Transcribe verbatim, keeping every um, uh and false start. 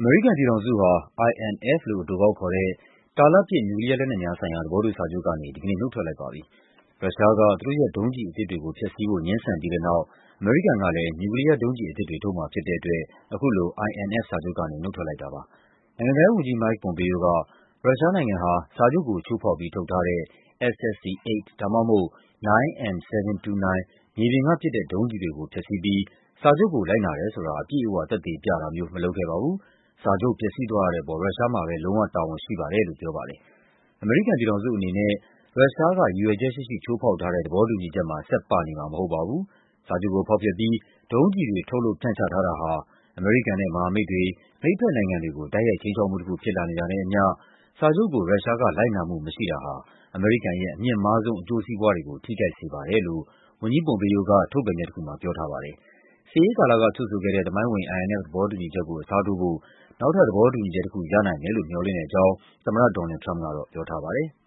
အမေရိကန်ပြည်ထောင်စုဟာ အိုင်အန်အက်ဖ် လို့အတိုကောက်ခေါ်တဲ့ တာလတ်ပစ် နျူကလီးယားလက်နက်များဆိုင်ရာ သဘောတူစာချုပ်ကနေ ဒီကနေ့ နုတ်ထွက်လိုက်ပါပြီ။ ရုရှားက သူတို့ရဲ့ဒုံးကျည်အသစ်တွေကို ဖျက်ဆီးဖို့ ငြင်းဆန်ပြီးတဲ့နောက် အမေရိကန်ကလည်း နျူကလီးယားဒုံးကျည်အသစ်တွေ ထုတ်မှာဖြစ်တဲ့အတွက် အခုလို အိုင်အန်အက်ဖ် စာချုပ်ကနေ နုတ်ထွက်လိုက်တာပါ။ နိုင်ငံခြားရေးဝန်ကြီး Mike Pompeo က ရုရှားနိုင်ငံဟာ စာချုပ်ကို ချိုးဖောက်ပြီး ထုတ်ထားတဲ့ エス エス စီ eight ဒါမှမဟုတ် ナイン အမ် เซเว่น တူးနိုင်း မြေပြင်ကပစ်တဲ့ ဒုံးကျည်တွေကို ဖျက်ဆီးပြီး စာချုပ်ကို လိုက်နာတယ်ဆိုတာ အပြည့်အဝ သက်သေပြတာမျိုး မလုပ်ခဲ့ပါဘူး။ စာချုပ် ပျက်စီးသွားရတဲ့အပေါ် ရုရှားမှာပဲ လုံးဝတာဝန်ရှိပါတယ်လို့ ပြောပါတယ်။ အမေရိကန်ပြည်ထောင်စုအနေနဲ့ ရုရှားက ရည်ရွယ်ချက်ရှိရှိ ချိုးဖောက်ထားတဲ့ သဘောတူညီချက်မှာ ဆက်ပါနေမှာ မဟုတ်ပါဘူး၊ စာချုပ်ကိုဖောက်ဖျက်ပြီး ဒုံးကျည်တွေ ထုတ်လုပ် ဖြန့်ချထားတာဟာ အမေရိကန်နဲ့ မဟာမိတ်တွေ၊ မိတ်ဘက်နိုင်ငံတွေကို တိုက်ရိုက် ခြိမ်းခြောက်မှုတခု ဖြစ်လာနေတာနဲ့အမျှ စာချုပ်ကို ရုရှားက လိုက်နာမှုမရှိတာဟာ အမေရိကန်ရဲ့ အမြင့်မားဆုံး အကျိုးစီးပွားတွေကို ထိခိုက်စေပါတယ်လို့ ဝန်ကြီး Pompeo က ထုတ်ပြန်ချက်တခုမှာ ပြောထားပါတယ်။ စစ်အေးကာလက ချုပ်ဆိုခဲ့တဲ့ သမိုင်းဝင် အိုင်အန်အက်ဖ် သဘောတူညီချက်ကို အစားထိုးဖို့ နောက်ထပ် သဘောတူညီချက်တခု ရနိုင်မယ်လို့ မျှော်လင့်တဲ့အကြောင်း သမ္မတ ဒေါ်နယ်လ်ဒ် ထရမ့်ပ်ကတော့ ပြောထားပါတယ်။